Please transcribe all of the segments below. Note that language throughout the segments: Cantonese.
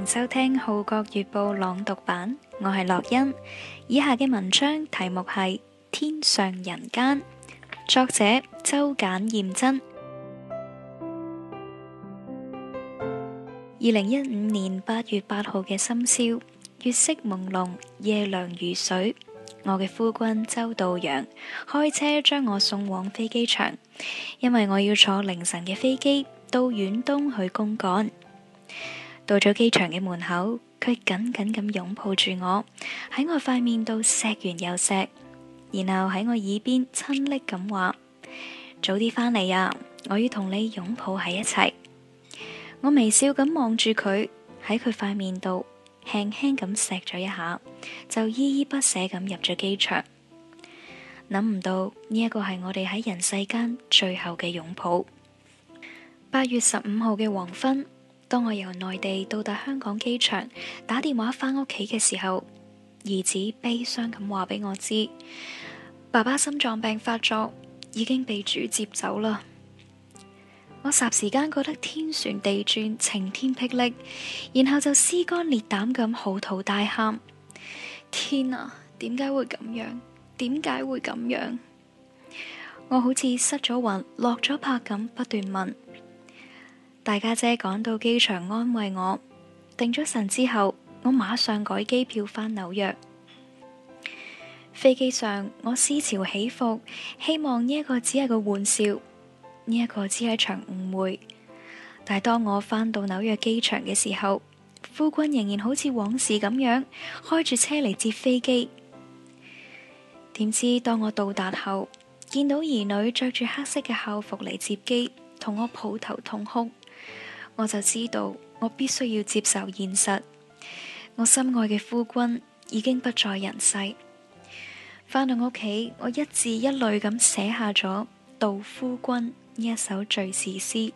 收聽《號角月報》朗讀版，我係樂欣。以下嘅文章題目係《天上人間》，作者周簡驗真。2015年8月8號嘅深宵，月色朦朧，夜涼如水。我嘅夫君周道陽開車將我送往飛機場，因為我要坐凌晨嘅飛機到遠東去公幹。到咗機場嘅門口，佢緊緊咁擁抱住我，喺我塊面度錫完又錫，然後喺我耳邊親昵咁話：早啲返嚟啊，我要同你擁抱喺一齊。我微笑咁望住佢，喺佢塊面度輕輕咁錫咗一下，就依依不捨咁入咗機場。諗唔到呢一個係我哋喺人世間最後嘅擁抱。8月15號嘅黃昏，當我由內地到達香港機場，打電話返屋企嘅時候，兒子悲傷咁話俾我知，爸爸心臟病發作，已經被主接走啦。我霎時間覺得天旋地轉，晴天霹靂，然後就撕肝裂膽咁嚎啕大喊：天啊，點解會咁樣？點解會咁樣？我好似失咗魂，落咗魄咁，不斷問。大家姐趕到機場安慰我，定咗神之後，我馬上改機票返紐約。飛機上我思潮起伏，希望呢一個只係個玩笑，呢一個只係場誤會。但係當我返到紐約機場嘅時候，夫君仍然好似往事咁樣開住車嚟接飛機。點知當我到達後，見到兒女着住黑色嘅校服嚟接機，同我抱頭痛哭。我就知道我必須要接受現實，我心愛嘅夫君已經不在人世。返到屋企，我一字一淚咁寫下咗《悼夫君》呢一首敘事詩。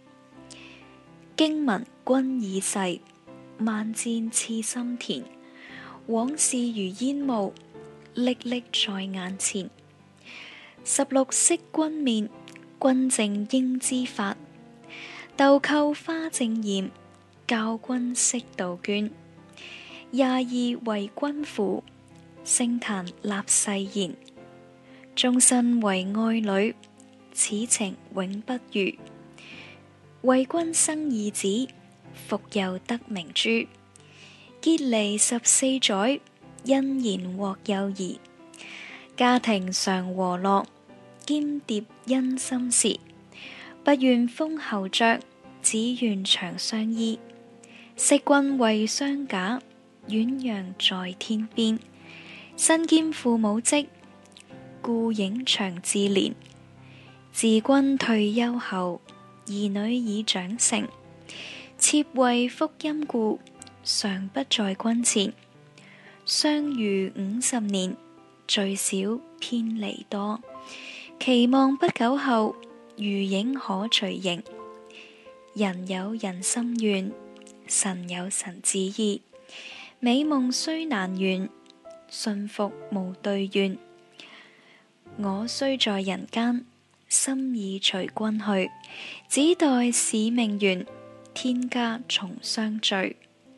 驚聞君已逝，萬箭刺心田，往事如煙霧，歷歷在眼前。16惜君面，君正應知法。豆蔻花正艷，教君識杜鵑。22為君父，聖壇立誓言。終身為愛侶，此情永不渝。為君生二子，復又得明珠。結離14載，欣然獲幼兒。家庭常和樂，兼疊恩心時。不願封侯爵，只願長相依。惜君為雙賈，遠揚在天邊。身兼父母職，故影長自憐。自君退休後，兒女已長成。妾為福音故，常不在君前。相遇50年，聚少偏離多。期望不久後，如影可隨形。人有人心願，神有神旨意。美夢雖難圓，信服無對願。我雖在人間，心已隨君去。只待使命完，天家重相聚。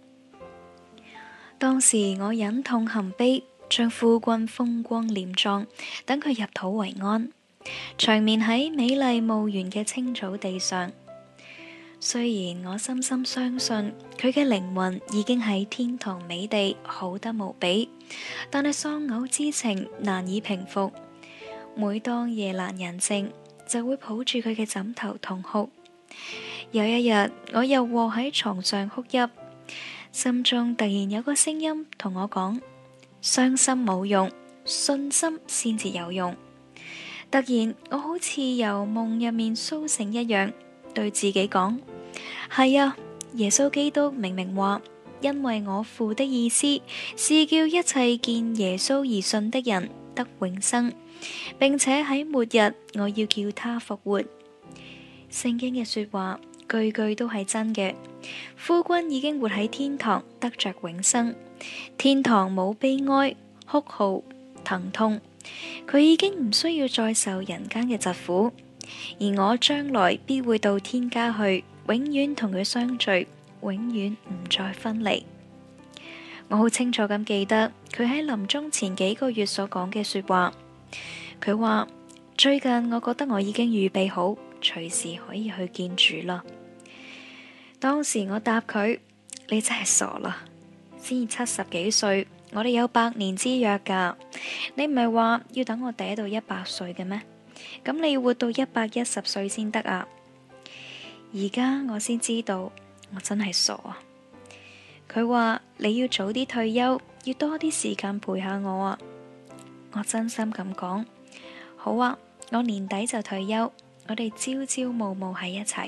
當時我忍痛含悲，將夫君風光殮葬，等佢入土為安。長眠喺美麗墓園嘅青草地上。雖然我深深相信佢嘅靈魂已經喺天堂美地好得無比，但係喪偶之情難以平復。每當夜闌人靜，就會抱住佢嘅枕頭痛哭。有一日，我又臥喺床上哭泣，心中突然有個聲音同我講：傷心冇用，信心先至有用。突然，我好似由夢入面蘇醒一樣，對自己講：係啊，耶穌基督明明話，因為我父的意思是叫一切見耶穌而信的人得永生，並且喺末日我要叫他復活。聖經嘅說話句句都係真嘅。夫君已經活喺天堂，得着永生。天堂冇悲哀、哭號、疼痛。佢已經唔需要再受人間嘅疾苦，而我將來必會到天家去，永遠同佢相聚， 永遠唔再分離。我好清楚咁記得佢喺臨終前幾個月所講嘅說話。佢話，最近我覺得我已經預備好，隨時可以去見主啦。當時我答佢：你真係傻啦，先至70幾歲，我哋有100年之約噶。你唔係話要等我嗲到100歲嘅咩？咁你要活到110歲先得啊！而家我先知道，我真係傻啊！佢話你要早啲退休，要多啲時間陪下我啊！我真心咁講，好啊，我年底就退休，我哋朝朝暮暮喺一齊。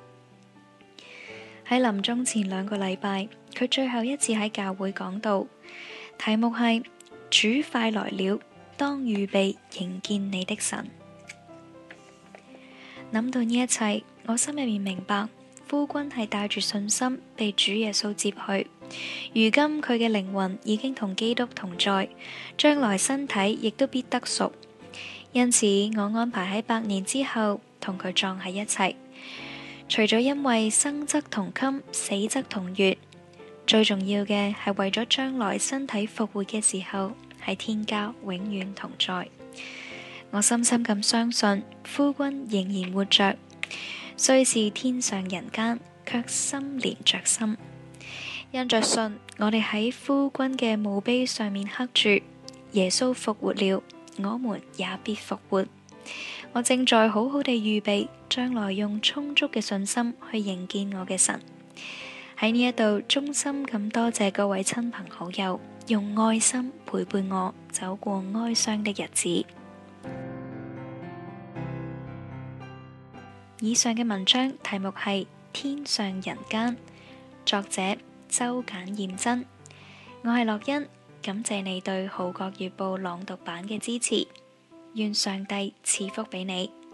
喺臨終前2個禮拜，佢最後一次喺教會講道，題目係主快來了，當預備迎見你的神。諗到呢一切，我心入面明白，夫君係帶住信心被主耶穌接去。如今佢嘅靈魂已經同基督同在，將來身體亦都必得贖。因此，我安排喺100年之後同佢葬喺一齊。除咗因為生則同衾，死則同穴，最重要嘅係為咗將來身體復活嘅時候喺天家永遠同在。我深深咁相信夫君仍然活着，雖是天上人間，卻心連着心。因着信，我哋喺夫君嘅墓碑上面刻住耶穌復活了，我們也必復活。我正在好好地預備，將來用充足嘅信心去迎見我嘅神。喺呢一度，衷心咁多謝各位親朋好友，用愛心陪伴我走過哀傷的日子。以上嘅文章題目係《天上人間》，作者周簡驗真。我係樂欣，感謝你對《號角月報》朗讀版嘅支持。願上帝賜福俾你。